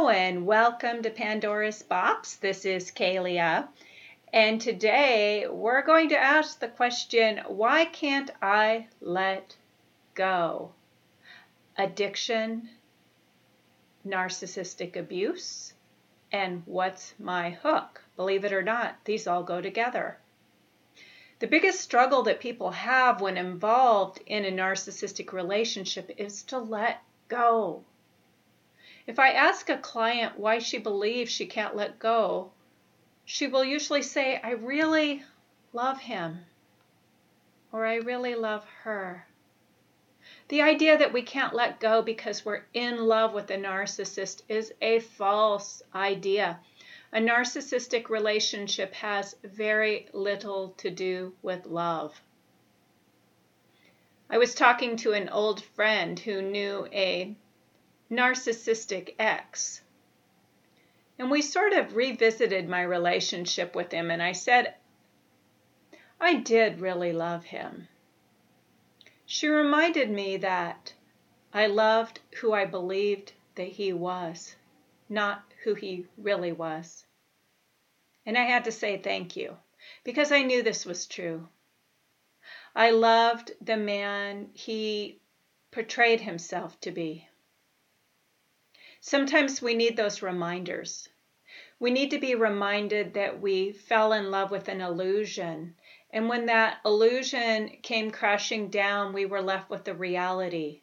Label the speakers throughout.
Speaker 1: and welcome to Pandora's Box. This is Kalia, and today we're going to ask the question, why can't I let go? Addiction, narcissistic abuse, and what's my hook? Believe it or not, these all go together. The biggest struggle that people have when involved in a narcissistic relationship is to let go. If I ask a client why she believes she can't let go, she will usually say, I really love him, or I really love her. The idea that we can't let go because we're in love with a narcissist is a false idea. A narcissistic relationship has very little to do with love. I was talking to an old friend who knew a narcissistic ex. And we sort of revisited my relationship with him, and I said, I did really love him. She reminded me that I loved who I believed that he was, not who he really was. And I had to say thank you, because I knew this was true. I loved the man he portrayed himself to be. Sometimes we need those reminders. We need to be reminded that we fell in love with an illusion. And when that illusion came crashing down, we were left with a reality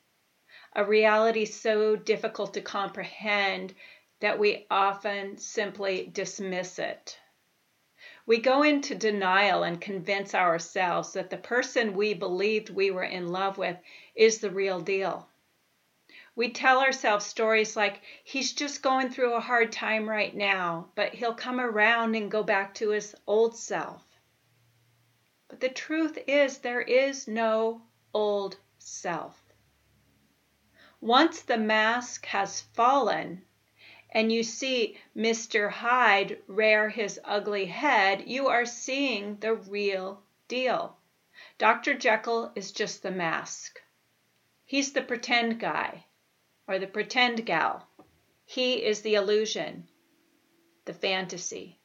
Speaker 1: so difficult to comprehend that we often simply dismiss it. We go into denial and convince ourselves that the person we believed we were in love with is the real deal. We tell ourselves stories like, he's just going through a hard time right now, but he'll come around and go back to his old self. But the truth is, there is no old self. Once the mask has fallen and you see Mr. Hyde rear his ugly head, you are seeing the real deal. Dr. Jekyll is just the mask. He's the pretend guy. Or the pretend gal. He is the illusion, the fantasy.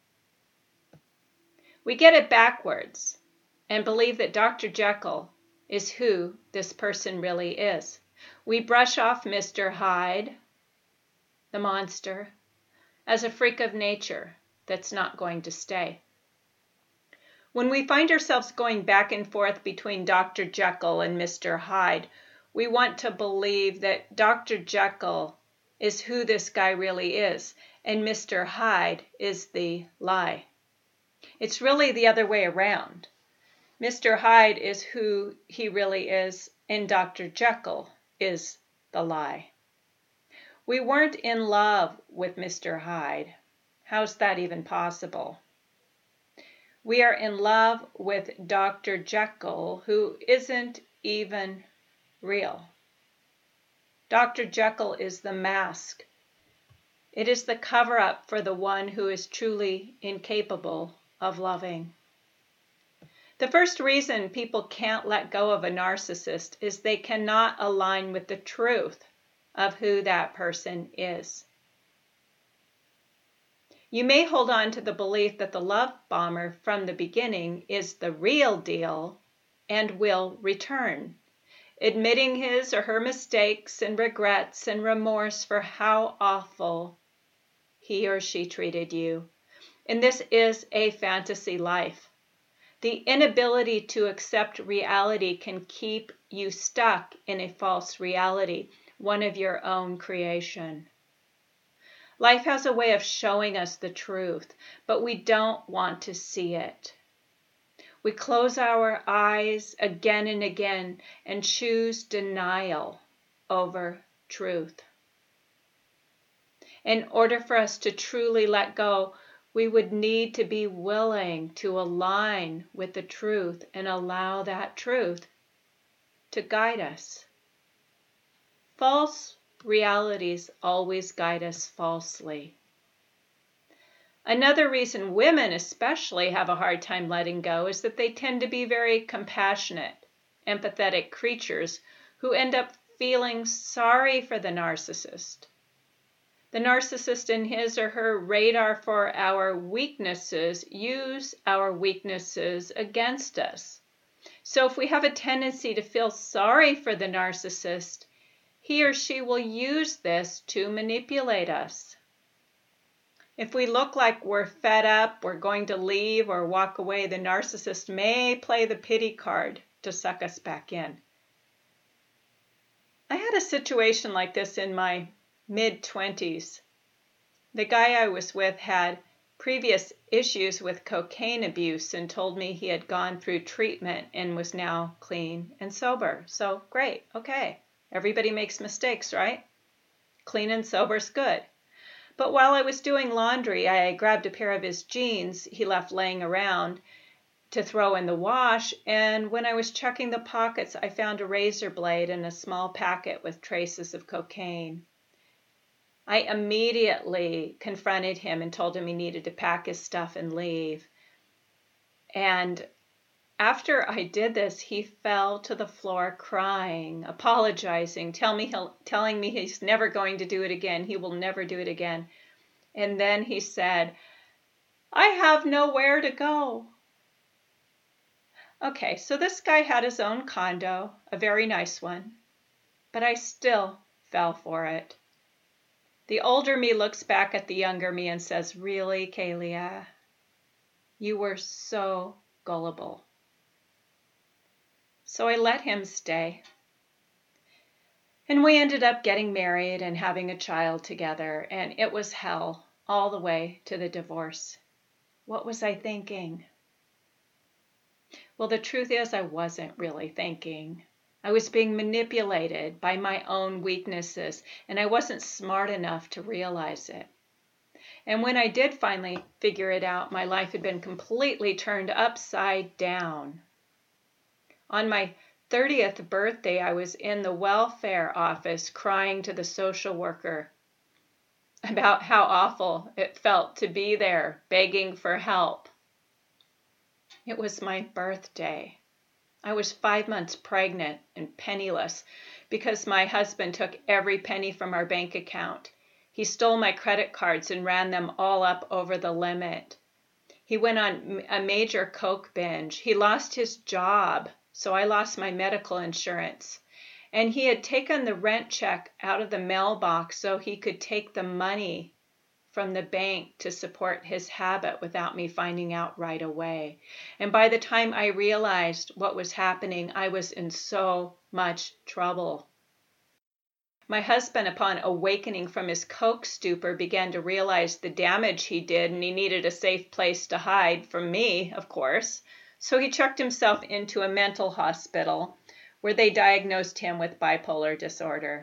Speaker 1: We get it backwards and believe that Dr. Jekyll is who this person really is. We brush off Mr. Hyde, the monster, as a freak of nature that's not going to stay. When we find ourselves going back and forth between Dr. Jekyll and Mr. Hyde, we want to believe that Dr. Jekyll is who this guy really is, and Mr. Hyde is the lie. It's really the other way around. Mr. Hyde is who he really is, and Dr. Jekyll is the lie. We weren't in love with Mr. Hyde. How's that even possible? We are in love with Dr. Jekyll, who isn't even real. Dr. Jekyll is the mask. It is the cover-up for the one who is truly incapable of loving. The first reason people can't let go of a narcissist is they cannot align with the truth of who that person is. You may hold on to the belief that the love bomber from the beginning is the real deal and will return, admitting his or her mistakes and regrets and remorse for how awful he or she treated you. And this is a fantasy life. The inability to accept reality can keep you stuck in a false reality, one of your own creation. Life has a way of showing us the truth, but we don't want to see it. We close our eyes again and again and choose denial over truth. In order for us to truly let go, we would need to be willing to align with the truth and allow that truth to guide us. False realities always guide us falsely. Another reason women especially have a hard time letting go is that they tend to be very compassionate, empathetic creatures who end up feeling sorry for the narcissist. The narcissist in his or her radar for our weaknesses use our weaknesses against us. So if we have a tendency to feel sorry for the narcissist, he or she will use this to manipulate us. If we look like we're fed up, we're going to leave or walk away, the narcissist may play the pity card to suck us back in. I had a situation like this in my mid-20s. The guy I was with had previous issues with cocaine abuse and told me he had gone through treatment and was now clean and sober. So great, okay. Everybody makes mistakes, right? Clean and sober's good. But while I was doing laundry, I grabbed a pair of his jeans he left laying around to throw in the wash, and when I was checking the pockets, I found a razor blade and a small packet with traces of cocaine. I immediately confronted him and told him he needed to pack his stuff and leave. And after I did this, he fell to the floor crying, apologizing, telling me he's never going to do it again. He will never do it again. And then he said, "I have nowhere to go." Okay, so this guy had his own condo, a very nice one, but I still fell for it. The older me looks back at the younger me and says, "Really, Kalia? You were so gullible." So I let him stay. And we ended up getting married and having a child together, and it was hell all the way to the divorce. What was I thinking? Well, the truth is I wasn't really thinking. I was being manipulated by my own weaknesses, and I wasn't smart enough to realize it. And when I did finally figure it out, my life had been completely turned upside down. On my 30th birthday, I was in the welfare office crying to the social worker about how awful it felt to be there, begging for help. It was my birthday. I was 5 months pregnant and penniless because my husband took every penny from our bank account. He stole my credit cards and ran them all up over the limit. He went on a major coke binge. He lost his job, so I lost my medical insurance. And he had taken the rent check out of the mailbox so he could take the money from the bank to support his habit without me finding out right away. And by the time I realized what was happening, I was in so much trouble. My husband, upon awakening from his coke stupor, began to realize the damage he did, and he needed a safe place to hide from me, of course. So he checked himself into a mental hospital where they diagnosed him with bipolar disorder.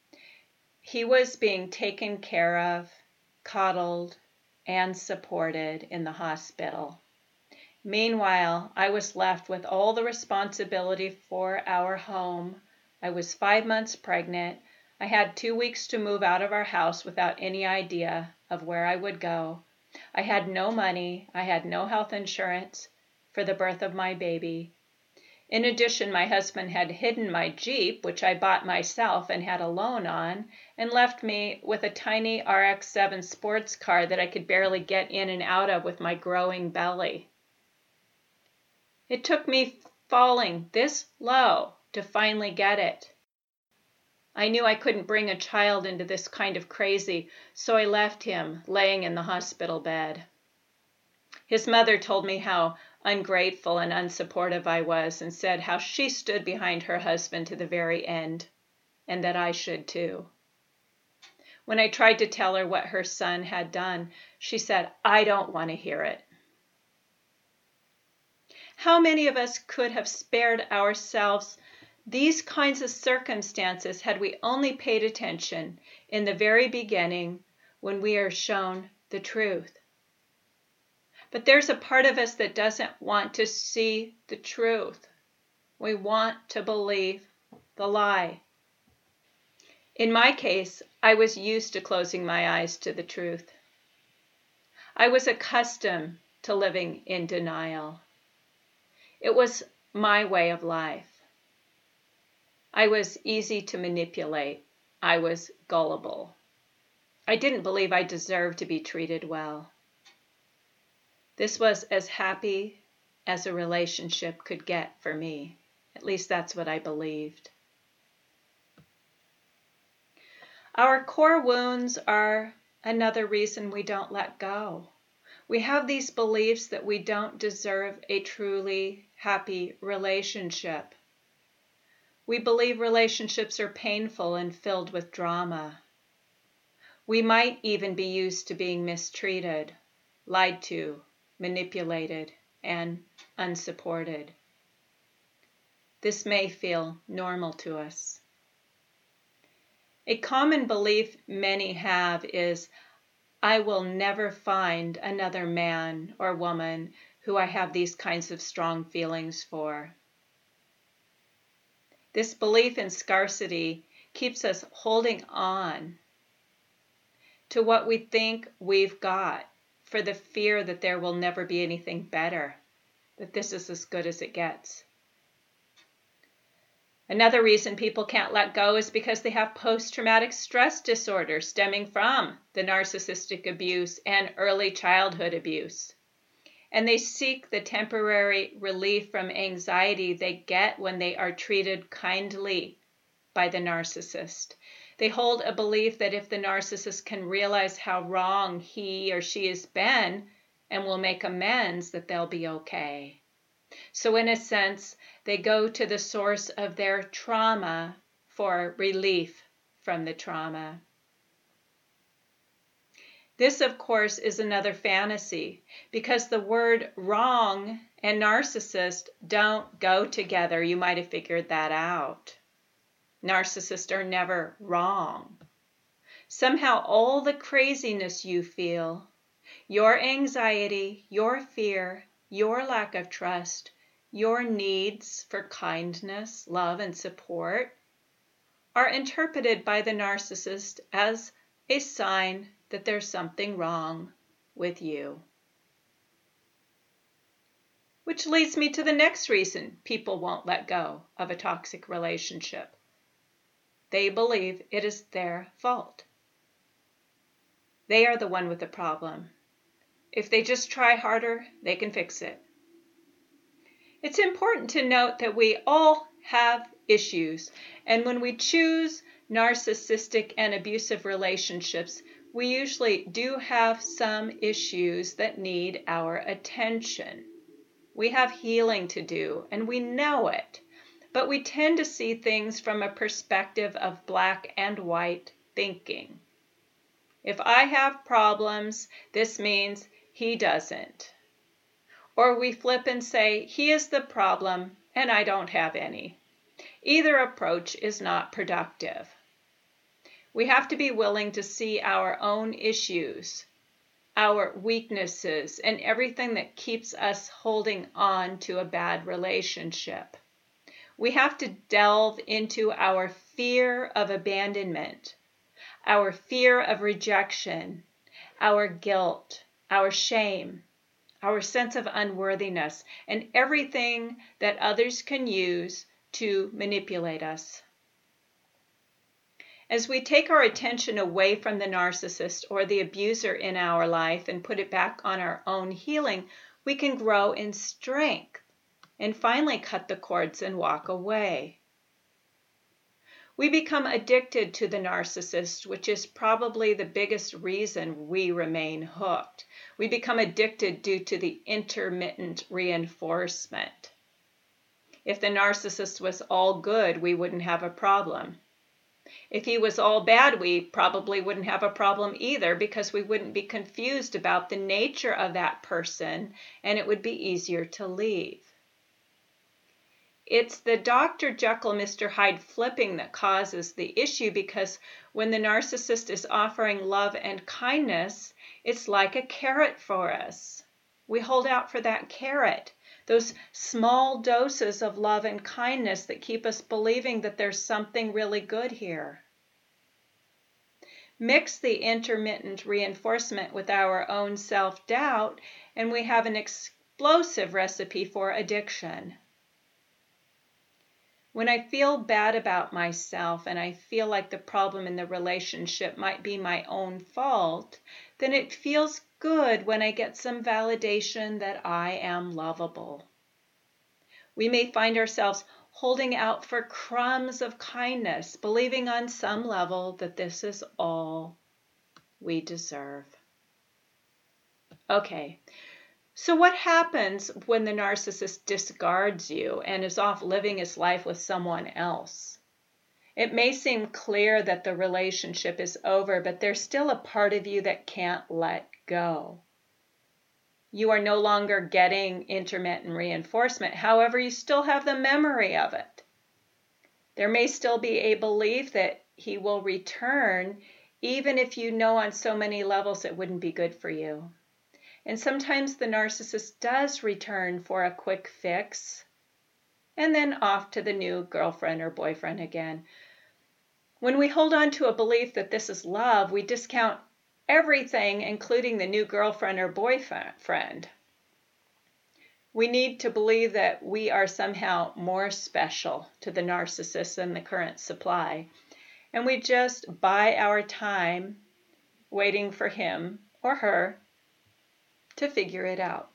Speaker 1: He was being taken care of, coddled, and supported in the hospital. Meanwhile, I was left with all the responsibility for our home. I was 5 months pregnant. I had 2 weeks to move out of our house without any idea of where I would go. I had no money. I had no health insurance for the birth of my baby. In addition, my husband had hidden my Jeep, which I bought myself and had a loan on, and left me with a tiny RX-7 sports car that I could barely get in and out of with my growing belly. It took me falling this low to finally get it. I knew I couldn't bring a child into this kind of crazy, so I left him laying in the hospital bed. His mother told me how ungrateful and unsupportive I was and said how she stood behind her husband to the very end, and that I should too. When I tried to tell her what her son had done, she said, "I don't want to hear it." How many of us could have spared ourselves these kinds of circumstances had we only paid attention in the very beginning when we are shown the truth? But there's a part of us that doesn't want to see the truth. We want to believe the lie. In my case, I was used to closing my eyes to the truth. I was accustomed to living in denial. It was my way of life. I was easy to manipulate. I was gullible. I didn't believe I deserved to be treated well. This was as happy as a relationship could get for me. At least that's what I believed. Our core wounds are another reason we don't let go. We have these beliefs that we don't deserve a truly happy relationship. We believe relationships are painful and filled with drama. We might even be used to being mistreated, lied to, manipulated, and unsupported. This may feel normal to us. A common belief many have is, I will never find another man or woman who I have these kinds of strong feelings for. This belief in scarcity keeps us holding on to what we think we've got for the fear that there will never be anything better, that this is as good as it gets. Another reason people can't let go is because they have post-traumatic stress disorder stemming from the narcissistic abuse and early childhood abuse. And they seek the temporary relief from anxiety they get when they are treated kindly by the narcissist. They hold a belief that if the narcissist can realize how wrong he or she has been and will make amends, that they'll be okay. So in a sense, they go to the source of their trauma for relief from the trauma. This, of course, is another fantasy, because the word wrong and narcissist don't go together. You might have figured that out. Narcissists are never wrong. Somehow all the craziness you feel, your anxiety, your fear, your lack of trust, your needs for kindness, love, and support are interpreted by the narcissist as a sign that there's something wrong with you. Which leads me to the next reason people won't let go of a toxic relationship. They believe it is their fault. They are the one with the problem. If they just try harder, they can fix it. It's important to note that we all have issues, and when we choose narcissistic and abusive relationships, we usually do have some issues that need our attention. We have healing to do, and we know it, but we tend to see things from a perspective of black and white thinking. If I have problems, this means he doesn't. Or we flip and say, he is the problem and I don't have any. Either approach is not productive. We have to be willing to see our own issues, our weaknesses, and everything that keeps us holding on to a bad relationship. We have to delve into our fear of abandonment, our fear of rejection, our guilt, our shame, our sense of unworthiness, and everything that others can use to manipulate us. As we take our attention away from the narcissist or the abuser in our life and put it back on our own healing, we can grow in strength and finally cut the cords and walk away. We become addicted to the narcissist, which is probably the biggest reason we remain hooked. We become addicted due to the intermittent reinforcement. If the narcissist was all good, we wouldn't have a problem. If he was all bad, we probably wouldn't have a problem either, because we wouldn't be confused about the nature of that person, and it would be easier to leave. It's the Dr. Jekyll, Mr. Hyde flipping that causes the issue, because when the narcissist is offering love and kindness, it's like a carrot for us. We hold out for that carrot, those small doses of love and kindness that keep us believing that there's something really good here. Mix the intermittent reinforcement with our own self-doubt, and we have an explosive recipe for addiction. When I feel bad about myself and I feel like the problem in the relationship might be my own fault, then it feels good when I get some validation that I am lovable. We may find ourselves holding out for crumbs of kindness, believing on some level that this is all we deserve. Okay, so what happens when the narcissist discards you and is off living his life with someone else? It may seem clear that the relationship is over, but there's still a part of you that can't let go. You are no longer getting intermittent reinforcement. However, you still have the memory of it. There may still be a belief that he will return, even if you know on so many levels it wouldn't be good for you. And sometimes the narcissist does return for a quick fix, and then off to the new girlfriend or boyfriend again. When we hold on to a belief that this is love, we discount everything, including the new girlfriend or boyfriend. We need to believe that we are somehow more special to the narcissist than the current supply, and we just buy our time waiting for him or her to figure it out.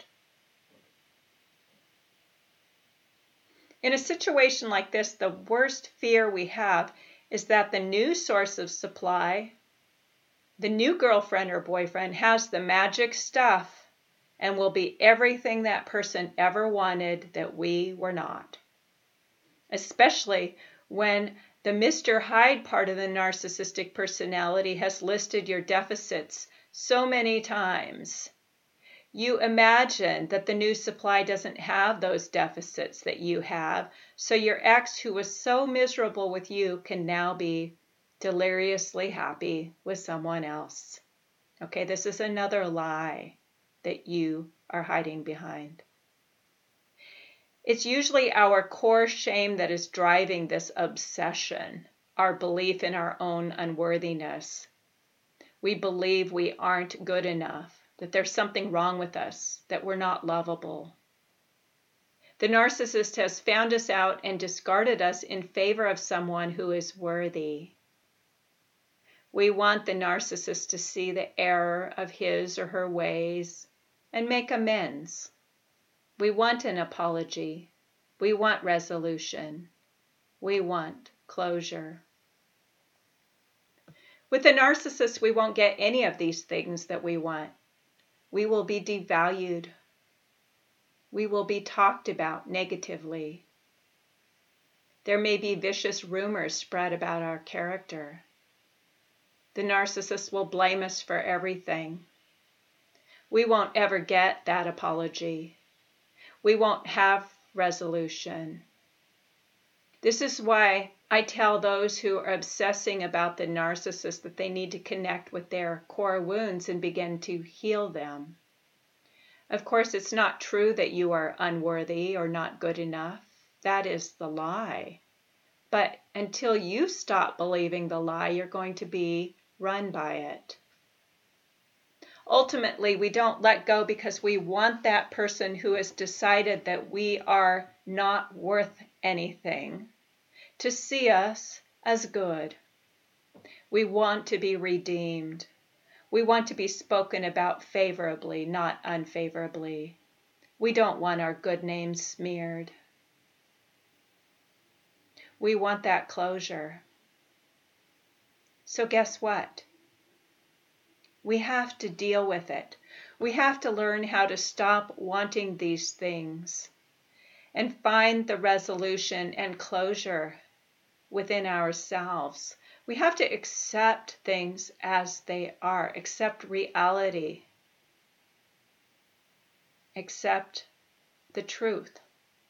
Speaker 1: In a situation like this, the worst fear we have is that the new source of supply, the new girlfriend or boyfriend, has the magic stuff and will be everything that person ever wanted that we were not. Especially when the Mr. Hyde part of the narcissistic personality has listed your deficits so many times. You imagine that the new supply doesn't have those deficits that you have, so your ex, who was so miserable with you, can now be deliriously happy with someone else. Okay, this is another lie that you are hiding behind. It's usually our core shame that is driving this obsession, our belief in our own unworthiness. We believe we aren't good enough, that there's something wrong with us, that we're not lovable. The narcissist has found us out and discarded us in favor of someone who is worthy. We want the narcissist to see the error of his or her ways and make amends. We want an apology. We want resolution. We want closure. With the narcissist, we won't get any of these things that we want. We will be devalued. We will be talked about negatively. There may be vicious rumors spread about our character. The narcissist will blame us for everything. We won't ever get that apology. We won't have resolution. This is why I tell those who are obsessing about the narcissist that they need to connect with their core wounds and begin to heal them. Of course, it's not true that you are unworthy or not good enough. That is the lie. But until you stop believing the lie, you're going to be run by it. Ultimately, we don't let go because we want that person who has decided that we are not worth anything to see us as good. We want to be redeemed. We want to be spoken about favorably, not unfavorably. We don't want our good name smeared. We want that closure. So guess what? We have to deal with it. We have to learn how to stop wanting these things and find the resolution and closure within ourselves. We have to accept things as they are, accept reality, accept the truth.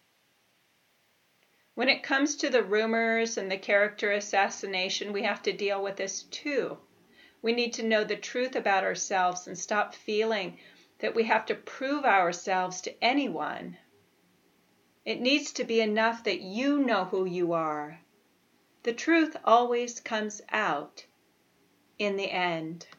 Speaker 1: When it comes to the rumors and the character assassination, we have to deal with this too. We need to know the truth about ourselves and stop feeling that we have to prove ourselves to anyone. It needs to be enough that you know who you are. The truth always comes out in the end.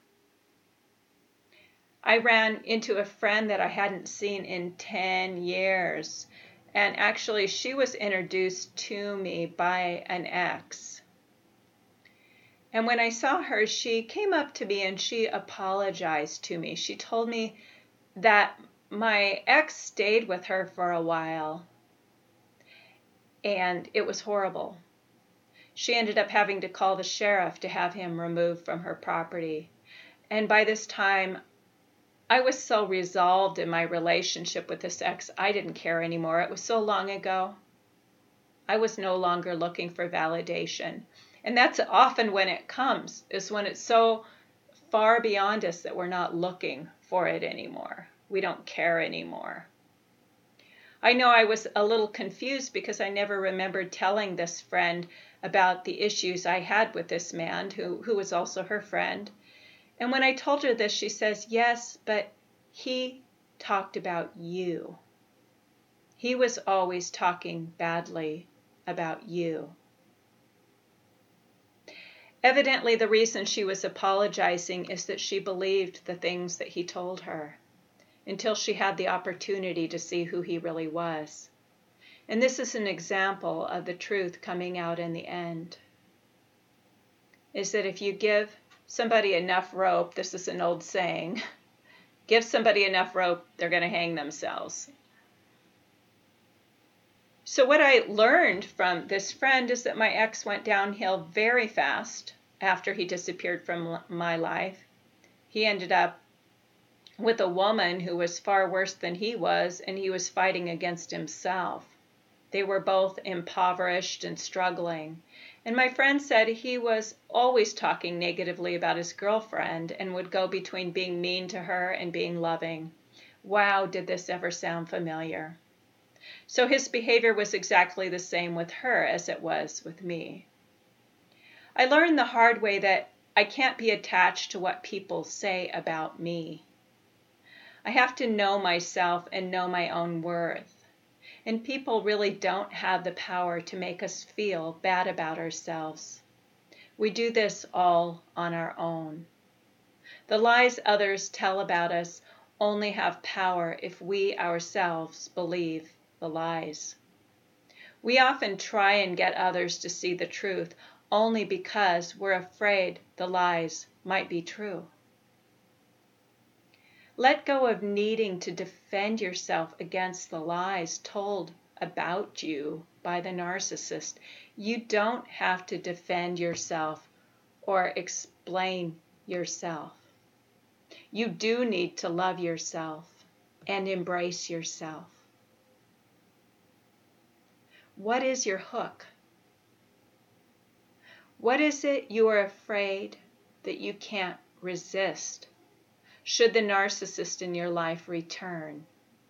Speaker 1: I ran into a friend that I hadn't seen in 10 years. And actually, she was introduced to me by an ex. And when I saw her, she came up to me and she apologized to me. She told me that my ex stayed with her for a while, and it was horrible. She ended up having to call the sheriff to have him removed from her property. And by this time, I was so resolved in my relationship with this ex, I didn't care anymore. It was so long ago. I was no longer looking for validation. And that's often when it comes, is when it's so far beyond us that we're not looking for it anymore. We don't care anymore. I know I was a little confused because I never remembered telling this friend about the issues I had with this man who was also her friend. And when I told her this, she says, yes, but he talked about you. He was always talking badly about you. Evidently, the reason she was apologizing is that she believed the things that he told her until she had the opportunity to see who he really was. And this is an example of the truth coming out in the end. Is that if you give somebody enough rope, this is an old saying, give somebody enough rope, they're going to hang themselves. So what I learned from this friend is that my ex went downhill very fast after he disappeared from my life. He ended up with a woman who was far worse than he was, and he was fighting against himself. They were both impoverished and struggling. And my friend said he was always talking negatively about his girlfriend and would go between being mean to her and being loving. Wow, did this ever sound familiar? So his behavior was exactly the same with her as it was with me. I learned the hard way that I can't be attached to what people say about me. I have to know myself and know my own worth. And people really don't have the power to make us feel bad about ourselves. We do this all on our own. The lies others tell about us only have power if we ourselves believe the lies. We often try and get others to see the truth only because we're afraid the lies might be true. Let go of needing to defend yourself against the lies told about you by the narcissist. You don't have to defend yourself or explain yourself. You do need to love yourself and embrace yourself. What is your hook? What is it you are afraid that you can't resist? Should the narcissist in your life return?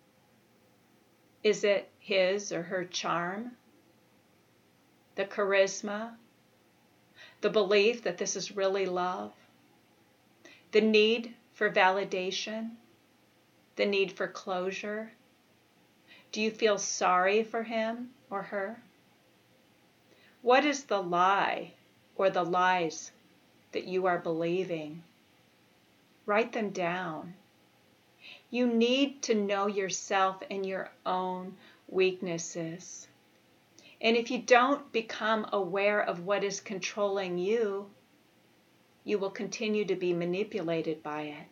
Speaker 1: Is it his or her charm? The charisma? The belief that this is really love? The need for validation? The need for closure? Do you feel sorry for him or her? What is the lie or the lies that you are believing? Write them down. You need to know yourself and your own weaknesses. And if you don't become aware of what is controlling you, you will continue to be manipulated by it.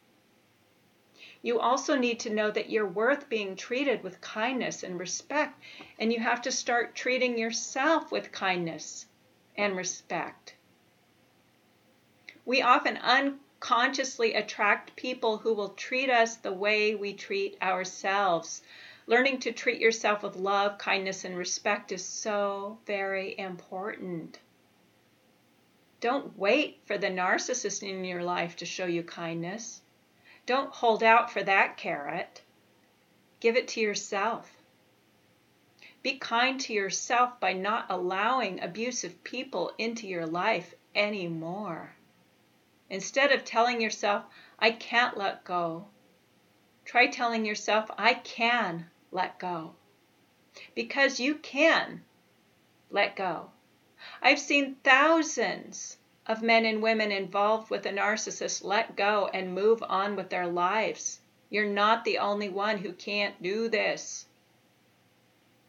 Speaker 1: You also need to know that you're worth being treated with kindness and respect, and you have to start treating yourself with kindness and respect. We often unconsciously attract people who will treat us the way we treat ourselves. Learning to treat yourself with love, kindness, and respect is so very important. Don't wait for the narcissist in your life to show you kindness. Don't hold out for that carrot. Give it to yourself. Be kind to yourself by not allowing abusive people into your life anymore. Instead of telling yourself, I can't let go, try telling yourself, I can let go. Because you can let go. I've seen thousands of men and women involved with a narcissist let go and move on with their lives. You're not the only one who can't do this.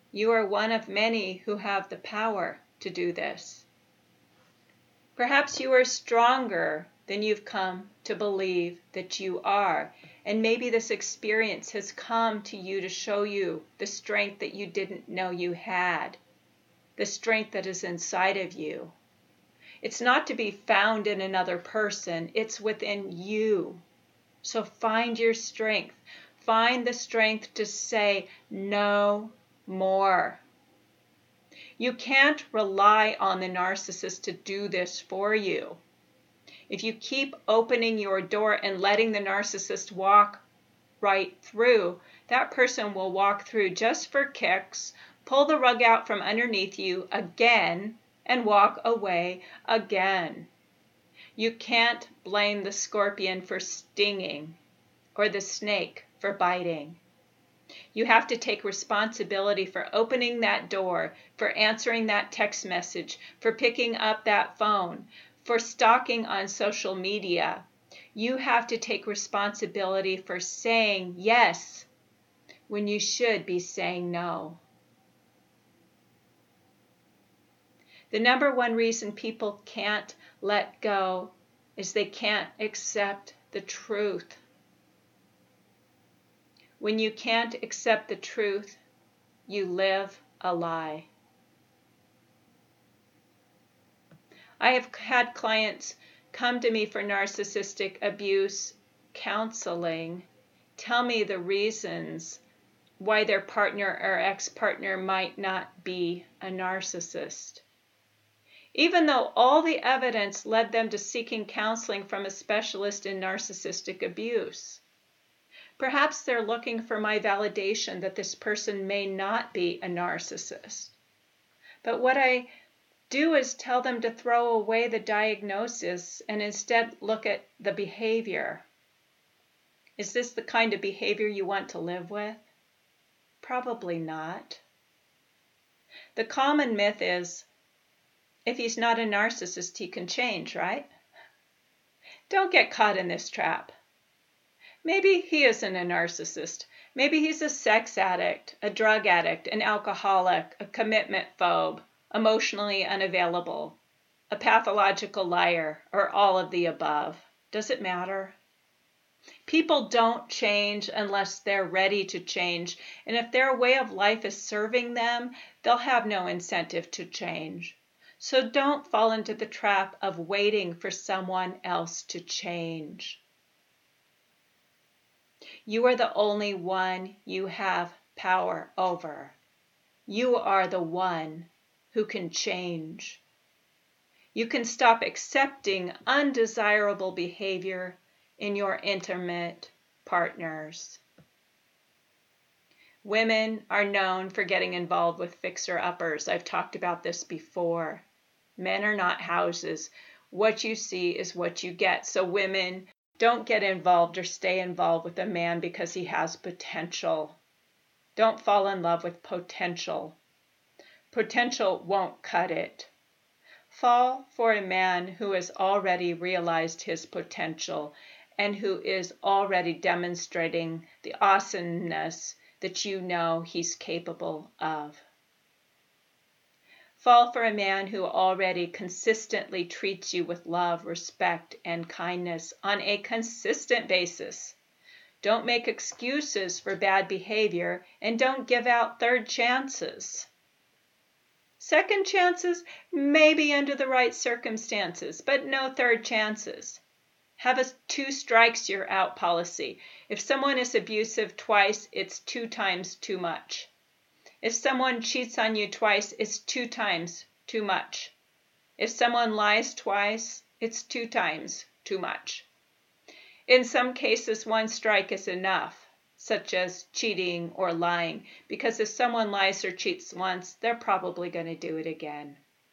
Speaker 1: You are one of many who have the power to do this. Perhaps you are stronger than you've come to believe that you are, and maybe this experience has come to you to show you the strength that you didn't know you had, the strength that is inside of you. It's not to be found in another person, it's within you. So find your strength. Find the strength to say no more. You can't rely on the narcissist to do this for you. If you keep opening your door and letting the narcissist walk right through, that person will walk through just for kicks, pull the rug out from underneath you again, and walk away again. You can't blame the scorpion for stinging or the snake for biting. You have to take responsibility for opening that door, for answering that text message, for picking up that phone, for stalking on social media. You have to take responsibility for saying yes when you should be saying no. The number one reason people can't let go is they can't accept the truth. When you can't accept the truth, you live a lie. I have had clients come to me for narcissistic abuse counseling, tell me the reasons why their partner or ex-partner might not be a narcissist, even though all the evidence led them to seeking counseling from a specialist in narcissistic abuse. Perhaps they're looking for my validation that this person may not be a narcissist. But what I do is tell them to throw away the diagnosis and instead look at the behavior. Is this the kind of behavior you want to live with? Probably not. The common myth is, if he's not a narcissist, he can change, right? Don't get caught in this trap. Maybe he isn't a narcissist. Maybe he's a sex addict, a drug addict, an alcoholic, a commitment phobe, emotionally unavailable, a pathological liar, or all of the above. Does it matter? People don't change unless they're ready to change, and if their way of life is serving them, they'll have no incentive to change. So don't fall into the trap of waiting for someone else to change. You are the only one you have power over. You are the one who can change. You can stop accepting undesirable behavior in your intimate partners. Women are known for getting involved with fixer-uppers. I've talked about this before. Men are not houses. What you see is what you get. So women, don't get involved or stay involved with a man because he has potential. Don't fall in love with potential. Potential won't cut it. Fall for a man who has already realized his potential and who is already demonstrating the awesomeness that you know he's capable of. Fall for a man who already consistently treats you with love, respect, and kindness on a consistent basis. Don't make excuses for bad behavior, and don't give out third chances. Second chances, maybe under the right circumstances, but no third chances. Have a 2 strikes you're out policy. If someone is abusive twice, it's 2 times too much. If someone cheats on you twice, it's 2 times too much. If someone lies twice, it's 2 times too much. In some cases, 1 strike is enough, such as cheating or lying, because if someone lies or cheats once, they're probably going to do it again.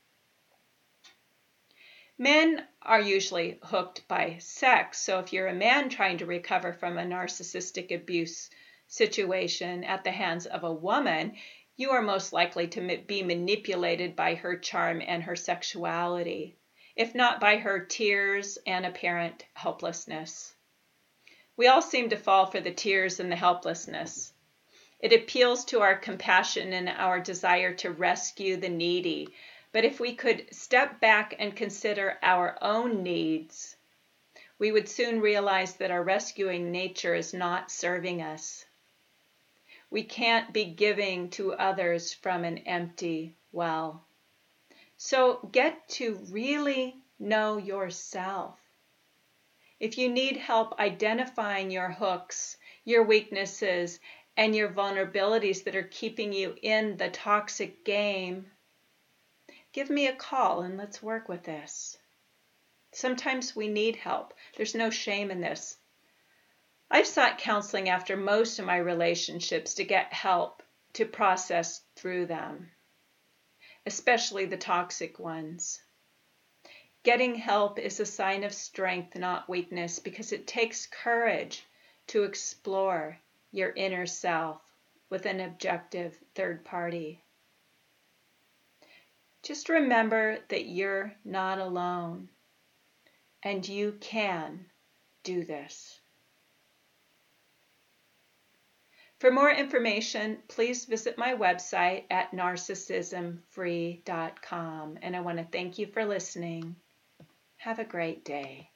Speaker 1: Men are usually hooked by sex, so if you're a man trying to recover from a narcissistic abuse situation at the hands of a woman, you are most likely to be manipulated by her charm and her sexuality, if not by her tears and apparent helplessness. We all seem to fall for the tears and the helplessness. It appeals to our compassion and our desire to rescue the needy. But if we could step back and consider our own needs, we would soon realize that our rescuing nature is not serving us. We can't be giving to others from an empty well. So get to really know yourself. If you need help identifying your hooks, your weaknesses, and your vulnerabilities that are keeping you in the toxic game, give me a call and let's work with this. Sometimes we need help. There's no shame in this. I've sought counseling after most of my relationships to get help to process through them, especially the toxic ones. Getting help is a sign of strength, not weakness, because it takes courage to explore your inner self with an objective third party. Just remember that you're not alone, and you can do this. For more information, please visit my website at narcissismfree.com. And I want to thank you for listening. Have a great day.